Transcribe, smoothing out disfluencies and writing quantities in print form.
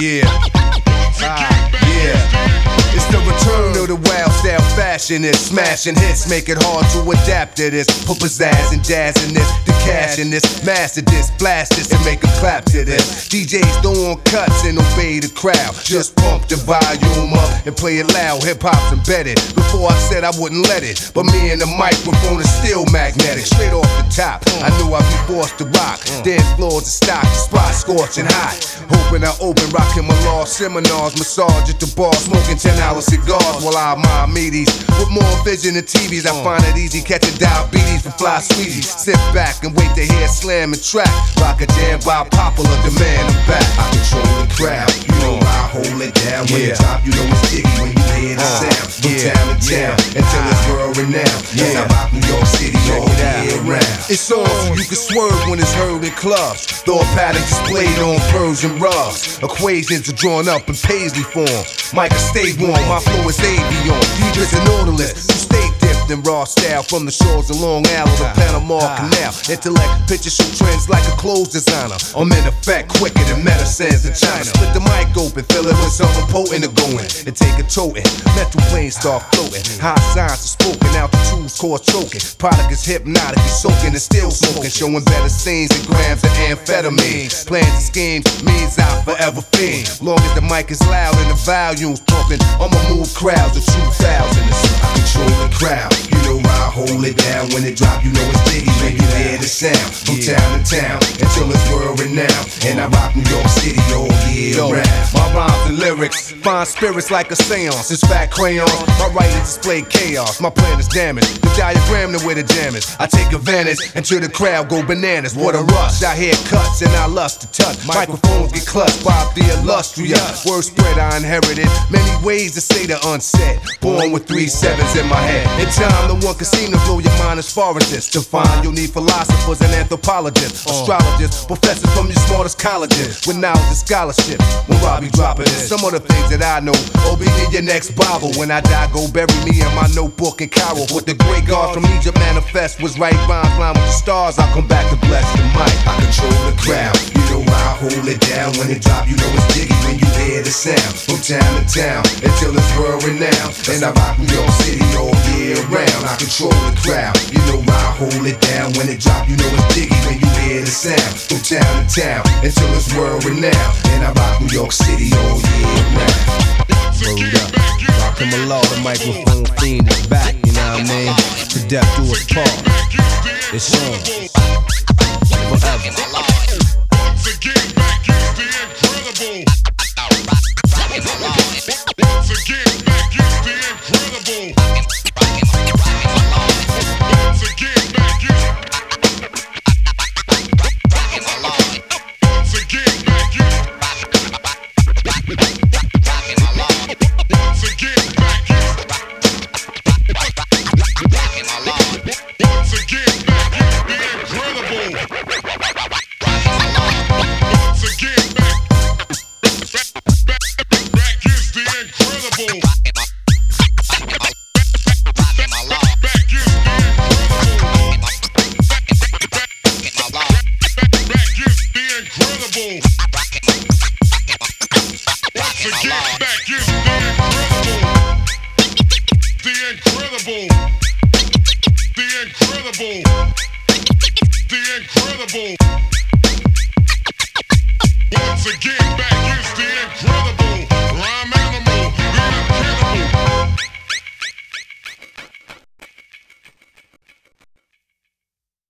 Yeah. It's the return of the wild style fashionist. Smashing hits, make it hard to adapt to this. Put pizzazz and jazz in this, the cash in this. Master this, blast this, and make a clap to this. DJs don't want cuts and obey the crowd. Just pump the volume up and play it loud. Hip hop's embedded. Before I said I wouldn't let it, but me and the microphone is still magnetic. Straight off the top, I knew I'd be forced to rock. Dance floors and stock, the spot scorching hot. Hoping I open, rocking my law seminars, massage at the bar, smoking $10 cigars while I admire meaties. With more vision than TVs, I find it easy catching diabetes from fly sweeties. Sit back and wait to hear slam and track. Rock a jam by popular demand. I'm back. I control the crowd. You know I hold it down. When you drop, you know it's jiggy when you hear the sound. From town to town until it's world renowned. And I rock New York City all year round. It's on so you can swerve when it's heard in clubs. Thought patterns displayed on Persian rugs. Equations are drawn up in paisley form. Micah stay warm, my flow is avion. Deep as an odorless, you stay dipped in raw style. From the shores of Long Island to Panama Canal. Intellect, picture show trends like a clothes designer. I'm in effect quicker than medicines in China. Split the mic open, fill it with something potent to go in. And take a toting, mental planes start floating. High signs are spoken, altitudes cause choking. Product is hypnotic, you soaking and still smoking. Showing better scenes than grams of amphetamine. Plans and schemes means I forever fiend. Long as the mic is loud and the volume's pumping, I'ma move crowds of 2,000. I control the crowd, you know I hold it down. When it drop, you know it's biggie when you hear the sound. From town to town until it's world renowned. And I rock New York City all year round. My rhymes and lyrics find spirits like a seance. It's fat crayons, my writings display chaos. My plan is damaged, the diagram to where the jam is. I take advantage until the crowd go bananas. What a rush, I hear cuts and I lust to touch. Microphones get clutched by the illustrious. Word spread I inherited, many ways to say the unsaid. Born with 3 sevens in my head. In time, no one can seem to blow your mind as far as this. To find you'll need philosophers and anthropologists, astrologists, professors from your smartest colleges with knowledge and scholarship. When Robbie dropping this, some of the things that I know will be in your next Bible. When I die, go bury me in my notebook in Cairo. What the great God from Egypt manifest was right rhymes line with the stars. I'll come back to bless the mic. I control the crowd, you know I hold it down. When it drop, you know it's jiggy when you hear the sound. From town to town until it's world renowned. And I rock New York City all year round. I control the crowd, you know I hold it down. When it drop, you know it's jiggy when you hear the sound. From town to town until it's world renowned. And I rock New York City all year round. Hold up, rockin' my law, the microphone fiend is back, you know what I mean? To death do us part. It's on. Forever. Once again, back is the incredible. Once again, back is the incredible. Once again, back is. Once again, back is. Once again, back is. Once again, back is the incredible. Once again, back is the incredible. The incredible. Once again, back